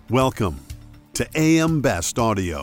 Welcome to AM Best Audio.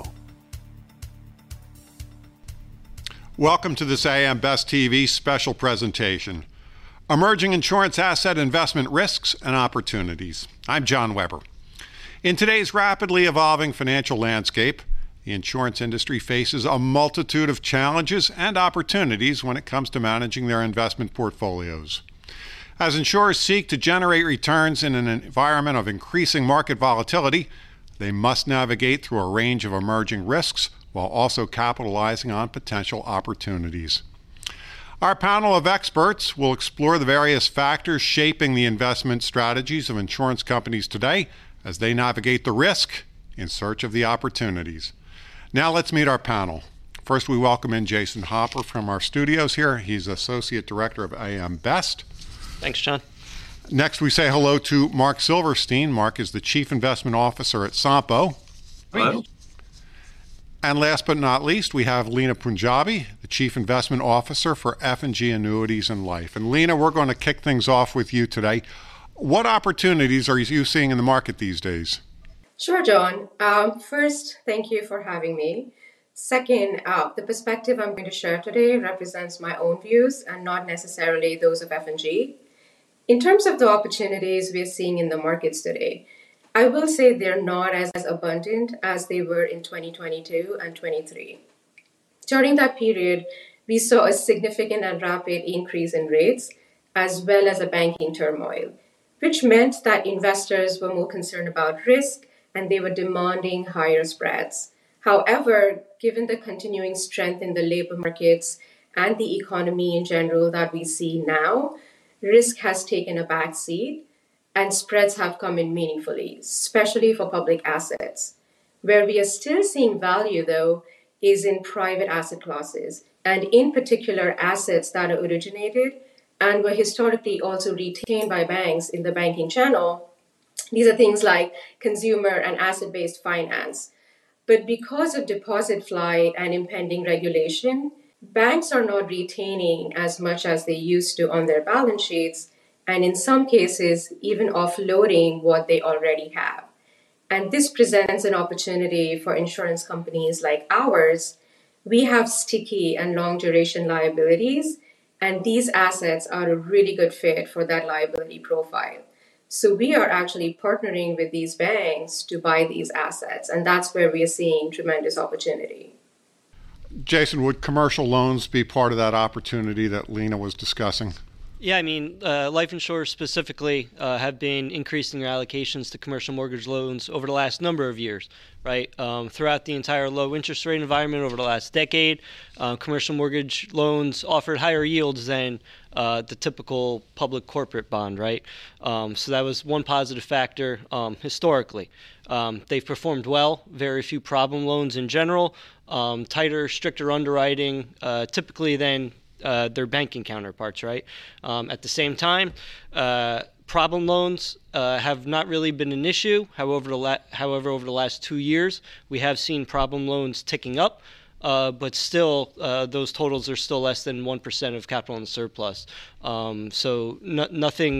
Welcome to this AM Best TV special presentation, Emerging Insurance Asset Investment Risks and Opportunities. I'm John Weber. In today's rapidly evolving financial landscape, the insurance industry faces a multitude of challenges and opportunities when it comes to managing their investment portfolios. As insurers seek to generate returns in an environment of increasing market volatility, they must navigate through a range of emerging risks while also capitalizing on potential opportunities. Our panel of experts will explore the various factors shaping the investment strategies of insurance companies today as they navigate the risk in search of the opportunities. Now let's meet our panel. First, we welcome in Jason Hopper from our studios here. He's Associate Director of AM Best. Thanks, John. Next, we say hello to Mark Silverstein. Mark is the Chief Investment Officer at Sompo. Hello. And last but not least, we have Lena Punjabi, the Chief Investment Officer for F&G Annuities and Life. And Lena, we're going to kick things off with you today. What opportunities are you seeing in the market these days? Sure, John. First, thank you for having me. Second, the perspective I'm going to share today represents my own views and not necessarily those of F&G. In terms of the opportunities we're seeing in the markets today, I will say they're not as abundant as they were in 2022 and 23. During that period, we saw a significant and rapid increase in rates, as well as a banking turmoil, which meant that investors were more concerned about risk and they were demanding higher spreads. However, given the continuing strength in the labor markets and the economy in general that we see now, risk has taken a back seat and spreads have come in meaningfully, especially for public assets. Where we are still seeing value, though, is in private asset classes, and in particular assets that are originated and were historically also retained by banks in the banking channel. These are things like consumer and asset-based finance. But because of deposit flight and impending regulation, banks are not retaining as much as they used to on their balance sheets, and in some cases, even offloading what they already have. And this presents an opportunity for insurance companies like ours. We have sticky and long duration liabilities, and these assets are a really good fit for that liability profile. So we are actually partnering with these banks to buy these assets, and that's where we are seeing tremendous opportunity. Jason, would commercial loans be part of that opportunity that Lena was discussing? Yeah, I mean, life insurers specifically have been increasing their allocations to commercial mortgage loans over the last number of years, right? Throughout the entire low interest rate environment over the last decade, commercial mortgage loans offered higher yields than the typical public corporate bond, right? So that was one positive factor historically. They've performed well, very few problem loans in general, tighter, stricter underwriting, typically than their banking counterparts, right? At the same time, problem loans have not really been an issue. However, over the last 2 years, we have seen problem loans ticking up, but still, those totals are still less than 1% of capital and surplus. So nothing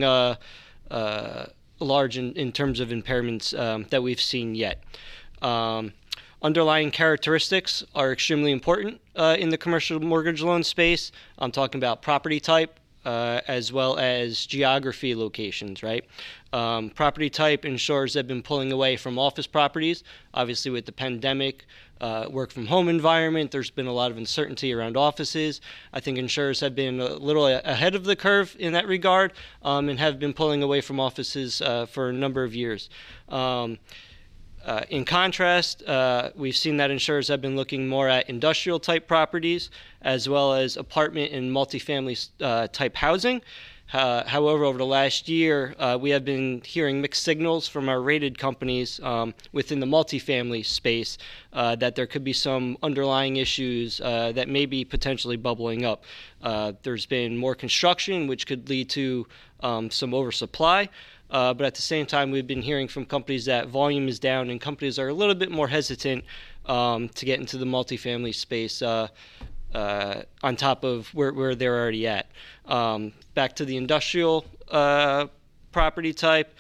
large in terms of impairments that we've seen yet. Underlying characteristics are extremely important in the commercial mortgage loan space. I'm talking about property type as well as geography locations, right? Property type, insurers have been pulling away from office properties. Obviously, with the pandemic, work from home environment, there's been a lot of uncertainty around offices. I think insurers have been a little ahead of the curve in that regard and have been pulling away from offices for a number of years. In contrast, we've seen that insurers have been looking more at industrial type properties as well as apartment and multifamily type housing. However, over the last year, we have been hearing mixed signals from our rated companies within the multifamily space that there could be some underlying issues that may be potentially bubbling up. There's been more construction, which could lead to some oversupply. But at the same time, we've been hearing from companies that volume is down and companies are a little bit more hesitant to get into the multifamily space on top of where they're already at. Back to the industrial property type,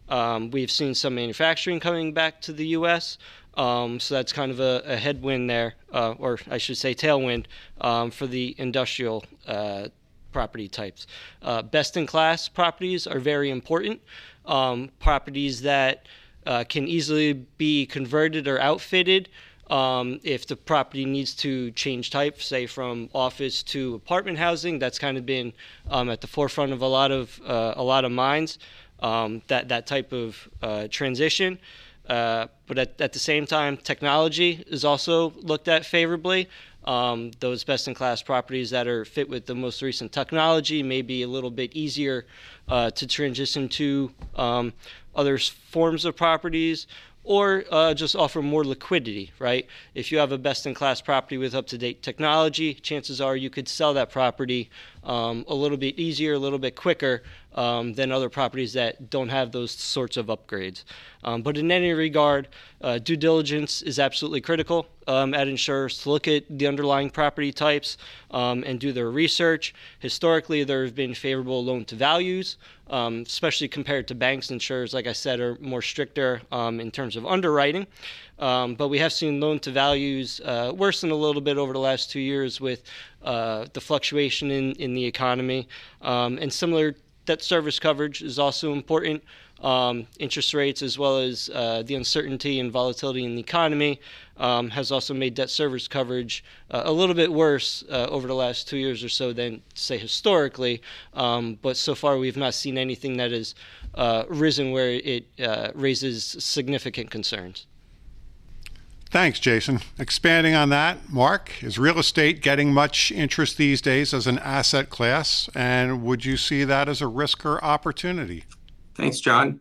We've seen some manufacturing coming back to the U.S., so that's kind of a headwind there, or I should say tailwind, for the industrial property types. Best-in-class properties are very important. Properties that can easily be converted or outfitted if the property needs to change type, say from office to apartment housing. That's kind of been at the forefront of a lot of minds, that type of transition. But at the same time, technology is also looked at favorably. Those best-in-class properties that are fit with the most recent technology may be a little bit easier to transition to other forms of properties, or just offer more liquidity, right? If you have a best-in-class property with up-to-date technology, chances are you could sell that property a little bit easier, a little bit quicker than other properties that don't have those sorts of upgrades. But in any regard, due diligence is absolutely critical at insurers to look at the underlying property types and do their research. Historically, there have been favorable loan-to-values, especially compared to banks. Insurers, like I said, are more stricter in terms of underwriting. But we have seen loan-to-values worsen a little bit over the last 2 years with the fluctuation in the economy. And similar debt service coverage is also important. Interest rates, as well as the uncertainty and volatility in the economy, has also made debt service coverage a little bit worse over the last 2 years or so than, say, historically. But so far, we've not seen anything that has risen where it raises significant concerns. Thanks, Jason. Expanding on that, Mark, is real estate getting much interest these days as an asset class? And would you see that as a risk or opportunity? Thanks, John.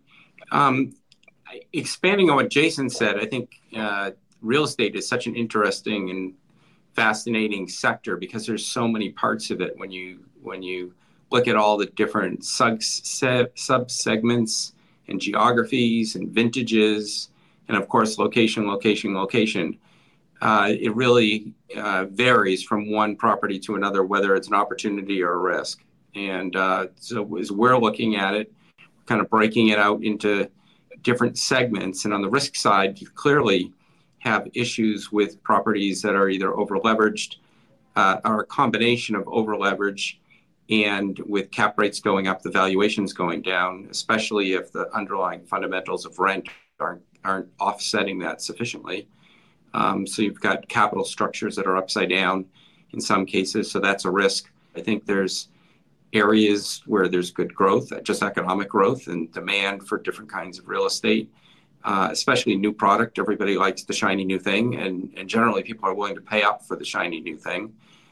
Expanding on what Jason said, I think real estate is such an interesting and fascinating sector because there's so many parts of it when you look at all the different sub-segments and geographies and vintages, and of course, location. It really varies from one property to another, whether it's an opportunity or a risk. And so as we're looking at it, kind of breaking it out into different segments. And on the risk side, you clearly have issues with properties that are either over-leveraged or a combination of over-leverage, and with cap rates going up, the valuations going down, especially if the underlying fundamentals of rent aren't offsetting that sufficiently. So you've got capital structures that are upside down in some cases, so that's a risk. I think there's areas where there's good growth, just economic growth and demand for different kinds of real estate, especially new product. Everybody likes the shiny new thing, and generally people are willing to pay up for the shiny new thing.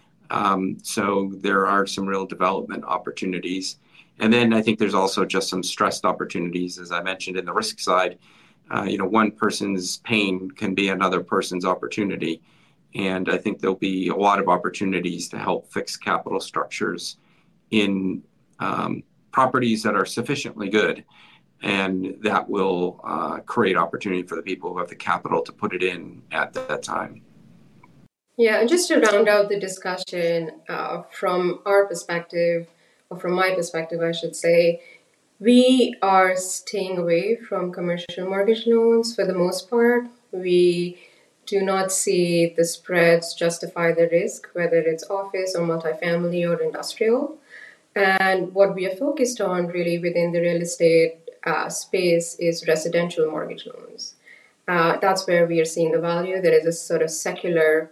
So there are some real development opportunities. And then I think there's also just some stressed opportunities, as I mentioned, in the risk side. One person's pain can be another person's opportunity. And I think there'll be a lot of opportunities to help fix capital structures in properties that are sufficiently good. And that will create opportunity for the people who have the capital to put it in at that time. Yeah, and just to round out the discussion from our perspective, or from my perspective, I should say, we are staying away from commercial mortgage loans for the most part. We do not see the spreads justify the risk, whether it's office or multifamily or industrial. And what we are focused on really within the real estate space is residential mortgage loans. That's where we are seeing the value. There is a sort of secular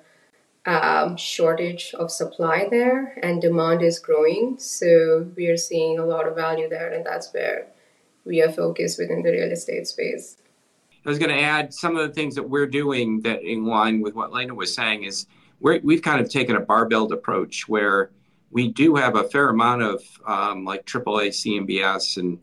shortage of supply there, and demand is growing. So we are seeing a lot of value there, and that's where we are focused within the real estate space. I was going to add some of the things that we're doing that in line with what Lena was saying is we've kind of taken a barbelled approach where we do have a fair amount of like AAA CMBS and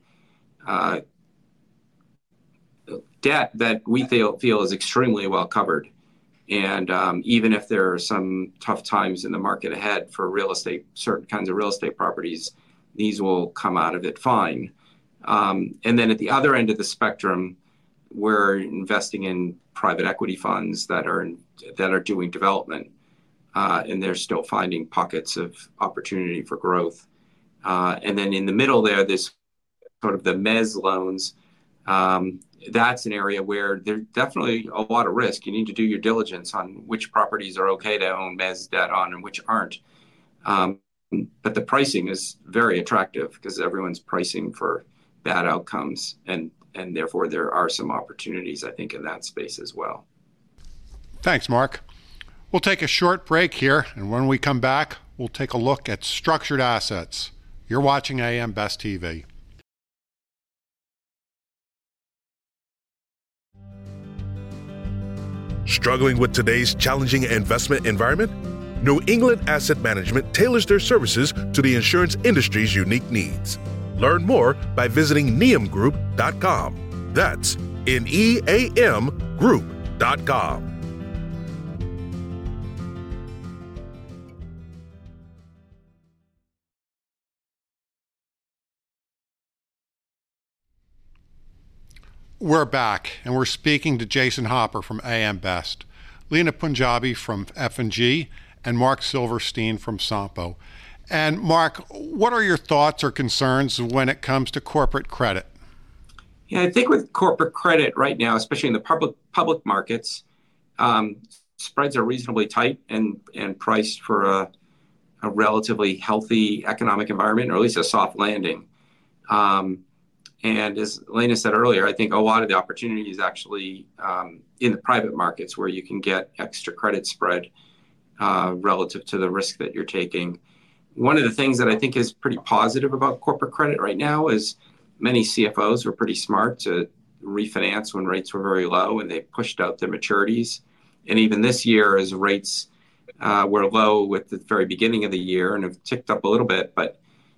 debt that we feel is extremely well covered. And even if there are some tough times in the market ahead for real estate, certain kinds of real estate properties, these will come out of it fine. And then at the other end of the spectrum, we're investing in private equity funds that are doing development, and they're still finding pockets of opportunity for growth. And then in the middle there's sort of the mezz loans That's an area where there's definitely a lot of risk. You need to do your diligence on which properties are okay to own mezz debt on and which aren't. But the pricing is very attractive because everyone's pricing for bad outcomes, and therefore there are some opportunities, I think, in that space as well. Thanks, Mark. We'll take a short break here, and when we come back, we'll take a look at structured assets. You're watching AM Best TV. Struggling with today's challenging investment environment? New England Asset Management tailors their services to the insurance industry's unique needs. Learn more by visiting neamgroup.com. That's NEAM Group.com. We're back, and we're speaking to Jason Hopper from AM Best, Lena Punjabi from F&G, and Mark Silverstein from Sampo. And Mark, what are your thoughts or concerns when it comes to corporate credit? Yeah, I think with corporate credit right now, especially in the public markets, spreads are reasonably tight and priced for a relatively healthy economic environment, or at least a soft landing. And as Lena said earlier, I think a lot of the opportunity is actually in the private markets where you can get extra credit spread relative to the risk that you're taking. One of the things that I think is pretty positive about corporate credit right now is many CFOs were pretty smart to refinance when rates were very low, and they pushed out their maturities. And even this year, as rates were low at the very beginning of the year and have ticked up a little bit, but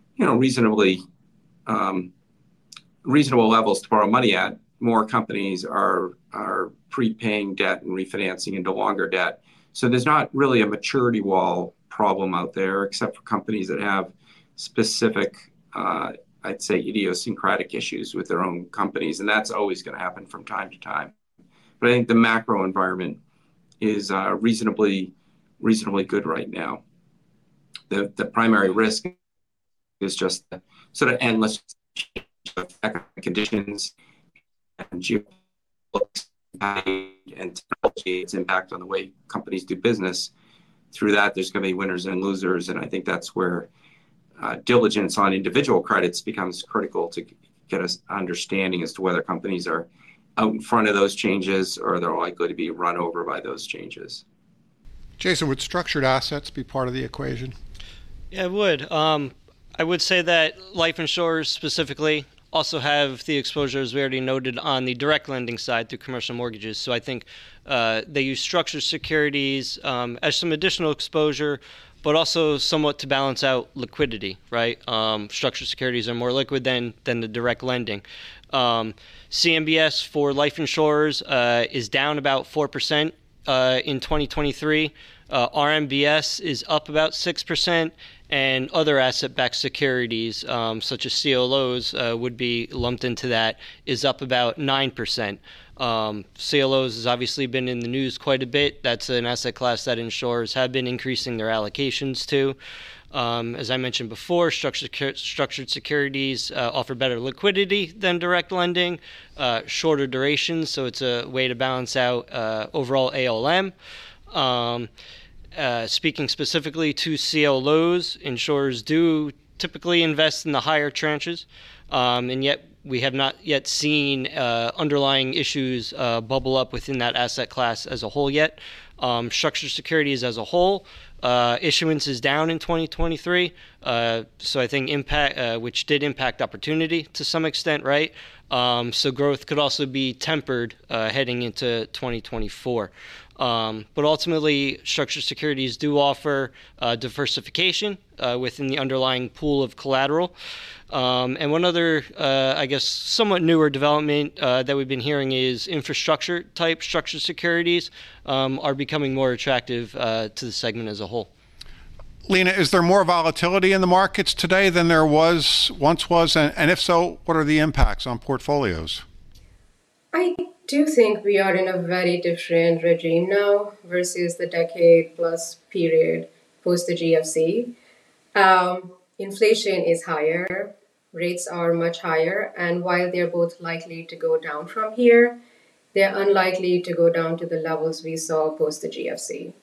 reasonable levels to borrow money at, more companies are prepaying debt and refinancing into longer debt. So there's not really a maturity wall problem out there, except for companies that have specific, I'd say, idiosyncratic issues with their own companies. And that's always going to happen from time to time. But I think the macro environment is reasonably good right now. The primary risk is just the sort of endless economic conditions and geopolitics and technology, its impact on the way companies do business. Through that, there's going to be winners and losers, and I think that's where diligence on individual credits becomes critical to get us understanding as to whether companies are out in front of those changes or they're likely to be run over by those changes. Jason, would structured assets be part of the equation? Yeah, it would. I would say that life insurers specifically also have the exposure, as we already noted, on the direct lending side through commercial mortgages. So I think they use structured securities as some additional exposure, but also somewhat to balance out liquidity, right? Structured securities are more liquid than the direct lending. CMBS for life insurers is down about 4% in 2023. RMBS is up about 6%. And other asset-backed securities, such as CLOs, would be lumped into that, is up about 9%. CLOs has obviously been in the news quite a bit. That's an asset class that insurers have been increasing their allocations to. As I mentioned before, structured securities offer better liquidity than direct lending, shorter durations, so it's a way to balance out overall ALM. Speaking specifically to CLOs, insurers do typically invest in the higher tranches, and yet we have not yet seen underlying issues bubble up within that asset class as a whole yet. Structured securities as a whole, issuance is down in 2023, so I think impact, which did impact opportunity to some extent, right? So growth could also be tempered heading into 2024. But ultimately, structured securities do offer diversification within the underlying pool of collateral. And one other, I guess, somewhat newer development that we've been hearing is infrastructure-type structured securities are becoming more attractive to the segment as a whole. Lena, is there more volatility in the markets today than there once was? And if so, what are the impacts on portfolios? I do think we are in a very different regime now versus the decade-plus period post the GFC. Inflation is higher. rates are much higher, and while they're both likely to go down from here, they're unlikely to go down to the levels we saw post the GFC.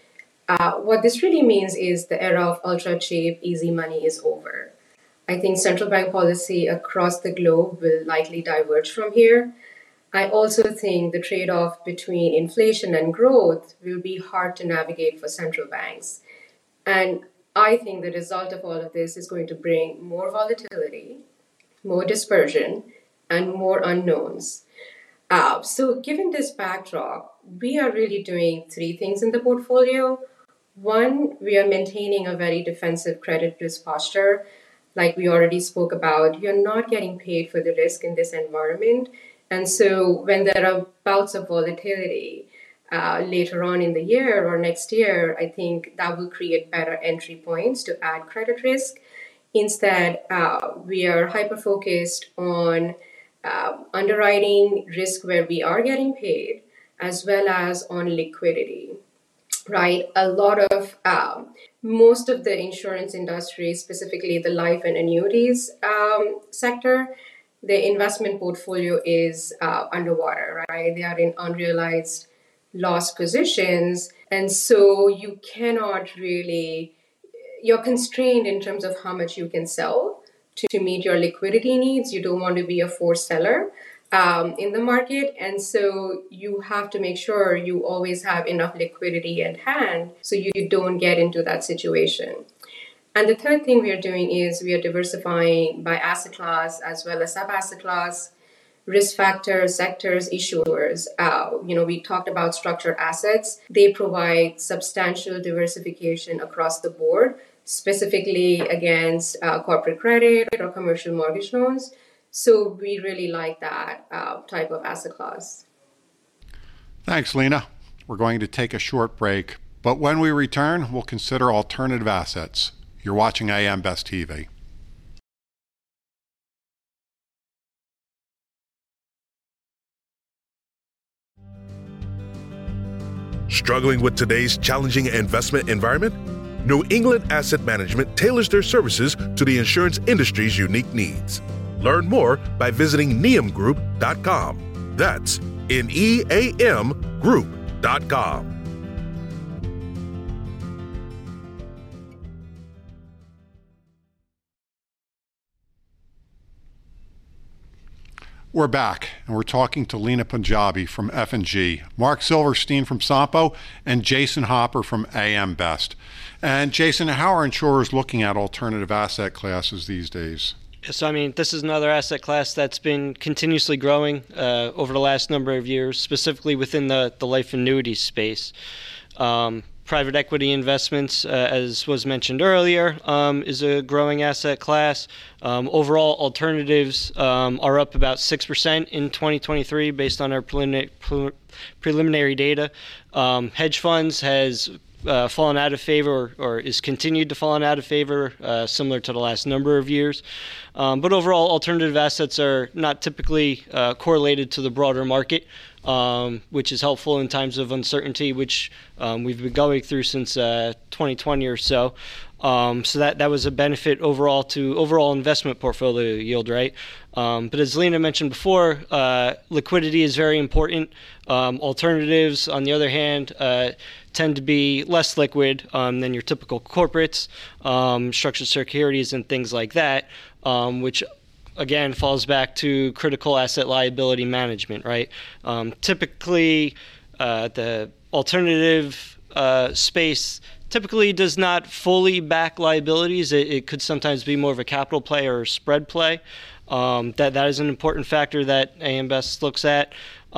What this really means is the era of ultra cheap, easy money is over. I think central bank policy across the globe will likely diverge from here. I also think the trade off between inflation and growth will be hard to navigate for central banks. And I think the result of all of this is going to bring more volatility, more dispersion, and more unknowns. So, given this backdrop, we are really doing three things in the portfolio. One, we are maintaining a very defensive credit risk posture. Like we already spoke about, you're not getting paid for the risk in this environment. And so when there are bouts of volatility later on in the year or next year, I think that will create better entry points to add credit risk. Instead, we are hyper-focused on underwriting risk where we are getting paid, as well as on liquidity, right? A lot of most of the insurance industry, specifically the life and annuities sector, the investment portfolio is underwater, right? They are in unrealized loss positions. And so you cannot really, you're constrained in terms of how much you can sell to meet your liquidity needs. You don't want to be a forced seller in the market. And so you have to make sure you always have enough liquidity at hand so you don't get into that situation. And the third thing we are doing is we are diversifying by asset class as well as sub-asset class, risk factors, sectors, issuers. We talked about structured assets. They provide substantial diversification across the board, specifically against corporate credit or commercial mortgage loans. So we really like that type of asset class. Thanks, Lena. We're going to take a short break, but when we return, we'll consider alternative assets. You're watching AM Best TV. Struggling with today's challenging investment environment? New England Asset Management tailors their services to the insurance industry's unique needs. Learn more by visiting neamgroup.com. That's NEAM Group.com. We're back, and we're talking to Lena Punjabi from F&G, Mark Silverstein from Sampo, and Jason Hopper from AM Best. And Jason, how are insurers looking at alternative asset classes these days? So, this is another asset class that's been continuously growing over the last number of years, specifically within the life annuity space. Private equity investments, as was mentioned earlier, is a growing asset class. Overall, alternatives are up about 6% in 2023 based on our preliminary data. Hedge funds has fallen out of favor or is continued to fall out of favor, similar to the last number of years. But overall, alternative assets are not typically correlated to the broader market, which is helpful in times of uncertainty, which we've been going through since 2020 or so. So that was a benefit overall to overall investment portfolio yield, right? But as Lena mentioned before, liquidity is very important. Alternatives, on the other hand, tend to be less liquid than your typical corporates, structured securities, and things like that, which again falls back to critical asset liability management, right? Typically, the alternative space typically does not fully back liabilities. It could sometimes be more of a capital play or a spread play. That is an important factor that AM Best looks at.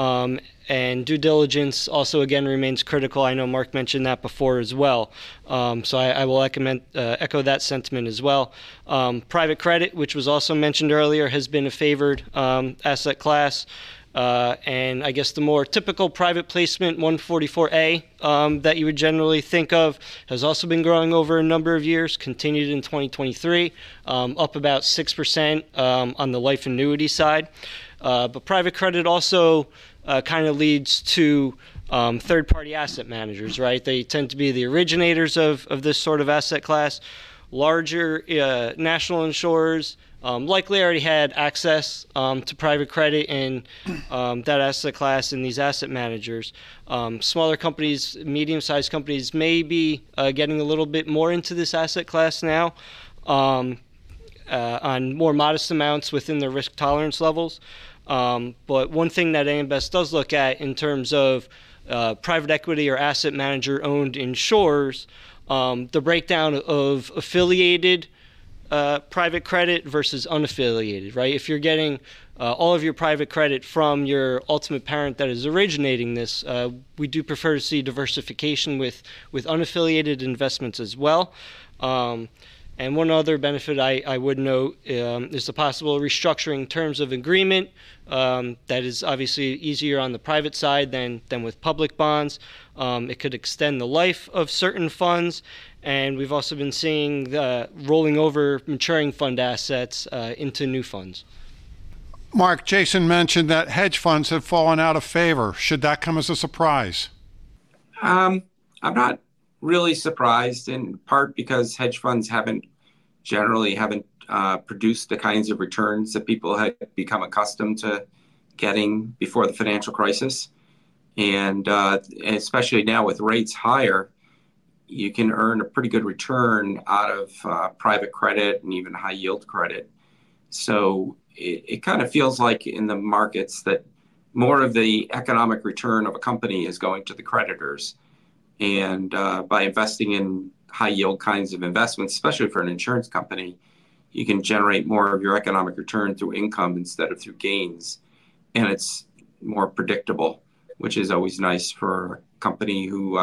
And due diligence also, again, remains critical. I know Mark mentioned that before as well. So I will echo that sentiment as well. Private credit, which was also mentioned earlier, has been a favored asset class. And I guess the more typical private placement 144A that you would generally think of has also been growing over a number of years, continued in 2023, up about 6% on the life annuity side. But private credit also kind of leads to third-party asset managers, right? They tend to be the originators of this sort of asset class, larger national insurers likely already had access to private credit and that asset class and these asset managers. Smaller companies, medium-sized companies may be getting a little bit more into this asset class now on more modest amounts within their risk tolerance levels. But one thing that AM Best does look at in terms of private equity or asset manager owned insurers, the breakdown of affiliated private credit versus unaffiliated, right? If you're getting all of your private credit from your ultimate parent that is originating this, we do prefer to see diversification with unaffiliated investments as well. And one other benefit I would note is the possible restructuring terms of agreement. That is obviously easier on the private side than with public bonds. It could extend the life of certain funds. And we've also been seeing rolling over maturing fund assets into new funds. Mark, Jason mentioned that hedge funds have fallen out of favor. Should that come as a surprise? I'm not really surprised, in part because hedge funds haven't produced the kinds of returns that people had become accustomed to getting before the financial crisis. And especially now with rates higher, you can earn a pretty good return out of private credit and even high yield credit. So it kind of feels like in the markets that more of the economic return of a company is going to the creditors. And by investing in high yield kinds of investments, especially for an insurance company, you can generate more of your economic return through income instead of through gains. And it's more predictable, which is always nice for a company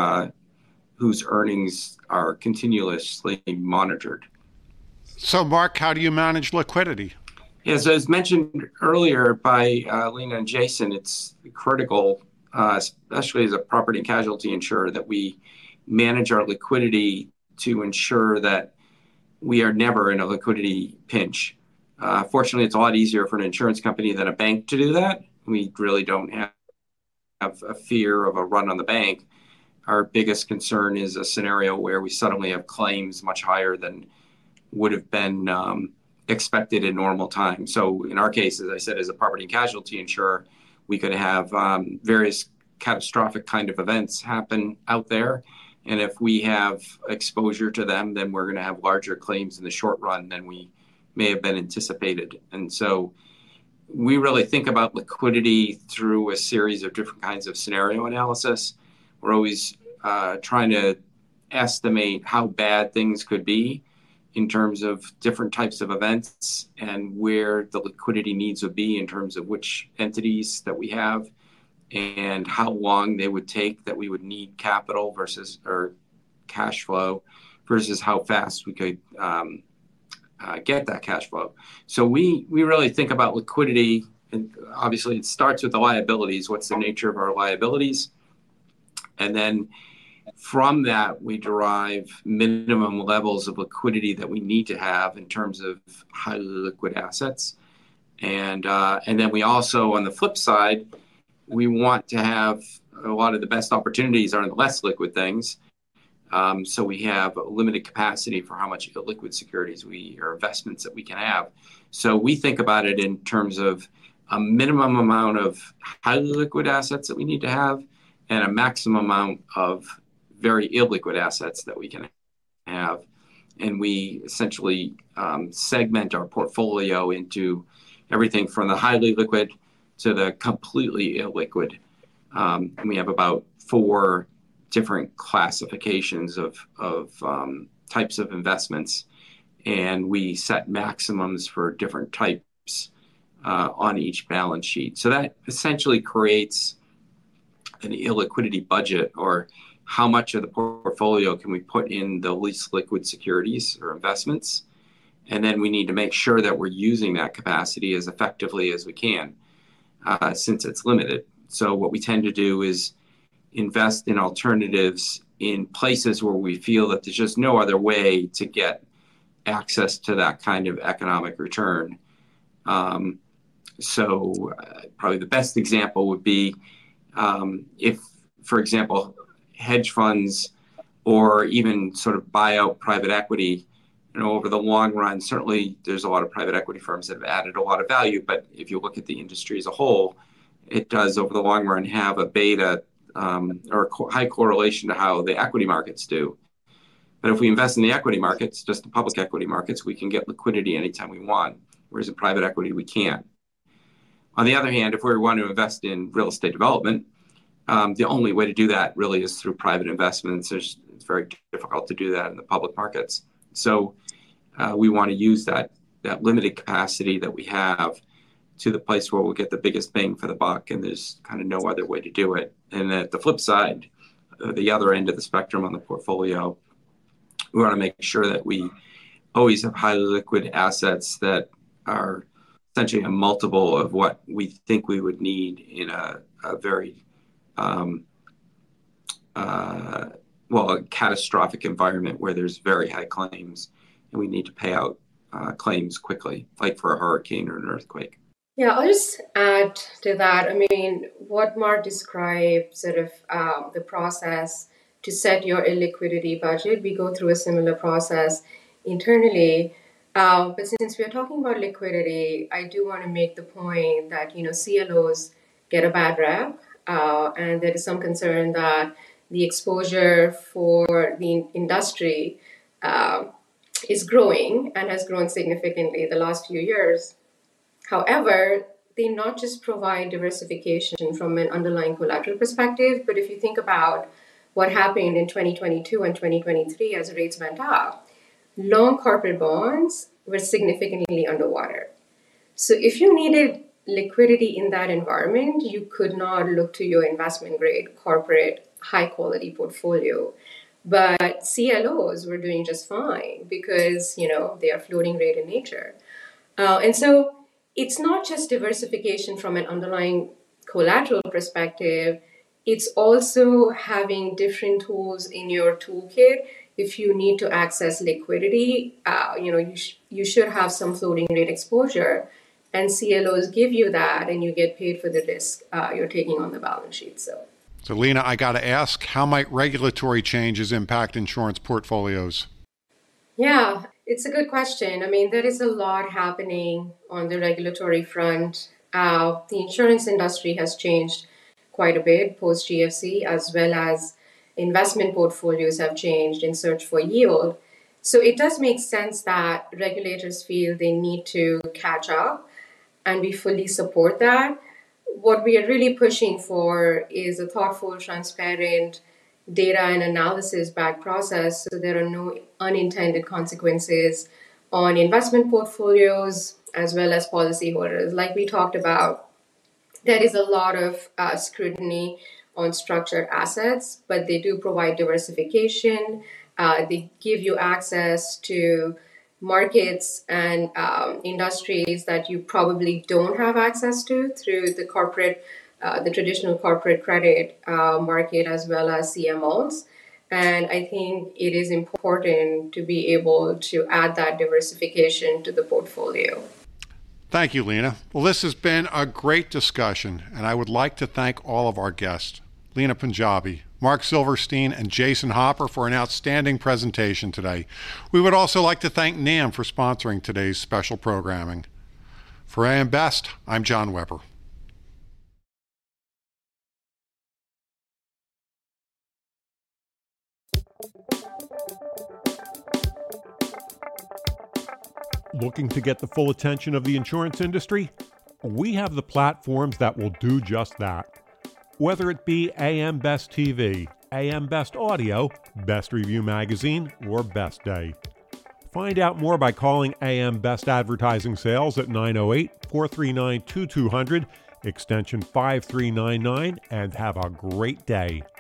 whose earnings are continuously monitored. So, Mark, how do you manage liquidity? Yes, as mentioned earlier by Lena and Jason, it's critical, especially as a property and casualty insurer, that we manage our liquidity to ensure that we are never in a liquidity pinch. Fortunately, it's a lot easier for an insurance company than a bank to do that. We really don't have a fear of a run on the bank. Our biggest concern is a scenario where we suddenly have claims much higher than would have been expected in normal time. So in our case, as I said, as a property and casualty insurer, we could have various catastrophic kind of events happen out there. And if we have exposure to them, then we're going to have larger claims in the short run than we may have been anticipated. And so we really think about liquidity through a series of different kinds of scenario analysis. We're always trying to estimate how bad things could be in terms of different types of events and where the liquidity needs would be in terms of which entities that we have and how long they would take that we would need capital versus or cash flow versus how fast we could get that cash flow. So we really think about liquidity, and obviously it starts with the liabilities. What's the nature of our liabilities? And then from that, we derive minimum levels of liquidity that we need to have in terms of highly liquid assets. And then we also, on the flip side, we want to have a lot of the best opportunities are in the less liquid things. So we have a limited capacity for how much illiquid securities or investments that we can have. So we think about it in terms of a minimum amount of highly liquid assets that we need to have and a maximum amount of very illiquid assets that we can have. And we essentially segment our portfolio into everything from the highly liquid to the completely illiquid. And we have about 4 different classifications of types of investments. And we set maximums for different types on each balance sheet. So that essentially creates an illiquidity budget, or how much of the portfolio can we put in the least liquid securities or investments. And then we need to make sure that we're using that capacity as effectively as we can, since it's limited. So what we tend to do is invest in alternatives in places where we feel that there's just no other way to get access to that kind of economic return. So probably the best example would be if, for example, hedge funds or even sort of buyout private equity over the long run, certainly there's a lot of private equity firms that have added a lot of value. But if you look at the industry as a whole, it does over the long run have a beta or a high correlation to how the equity markets do. But if we invest in the equity markets, just the public equity markets, we can get liquidity anytime we want, whereas in private equity, we can't. On the other hand, if we want to invest in real estate development, the only way to do that really is through private investments. It's very difficult to do that in the public markets. So we want to use that limited capacity that we have to the place where we'll get the biggest bang for the buck, and there's kind of no other way to do it. And at the flip side, the other end of the spectrum on the portfolio, we want to make sure that we always have highly liquid assets that are essentially a multiple of what we think we would need in a very a catastrophic environment where there's very high claims and we need to pay out claims quickly, like for a hurricane or an earthquake. Yeah, I'll just add to that. I mean, what Mark described, sort of the process to set your illiquidity budget, we go through a similar process internally. But since we're talking about liquidity, I do want to make the point that, CLOs get a bad rep, and there is some concern that the exposure for the industry is growing and has grown significantly the last few years. However, they not just provide diversification from an underlying collateral perspective, but if you think about what happened in 2022 and 2023 as rates went up, long corporate bonds were significantly underwater. So if you needed liquidity in that environment, you could not look to your investment grade corporate high quality portfolio. But CLOs were doing just fine because, they are floating rate in nature. And so it's not just diversification from an underlying collateral perspective. It's also having different tools in your toolkit. If you need to access liquidity, you should have some floating rate exposure, and CLOs give you that, and you get paid for the risk you're taking on the balance sheet. So, Lena, I got to ask, how might regulatory changes impact insurance portfolios? Yeah, it's a good question. I mean, there is a lot happening on the regulatory front. The insurance industry has changed quite a bit post GFC, as well as investment portfolios have changed in search for yield. So it does make sense that regulators feel they need to catch up, and we fully support that. What we are really pushing for is a thoughtful, transparent data and analysis backed process, so there are no unintended consequences on investment portfolios as well as policyholders. Like we talked about, there is a lot of scrutiny on structured assets, but they do provide diversification. They give you access to markets and industries that you probably don't have access to through the traditional corporate credit market, as well as CMOs. And I think it is important to be able to add that diversification to the portfolio. Thank you, Lena. Well, this has been a great discussion, and I would like to thank all of our guests, Lena Punjabi, Mark Silverstein, and Jason Hopper, for an outstanding presentation today. We would also like to thank NAM for sponsoring today's special programming. For AM Best, I'm John Weber. Looking to get the full attention of the insurance industry? We have the platforms that will do just that. Whether it be AM Best TV, AM Best Audio, Best Review Magazine, or Best Day. Find out more by calling AM Best Advertising Sales at 908-439-2200, extension 5399, and have a great day.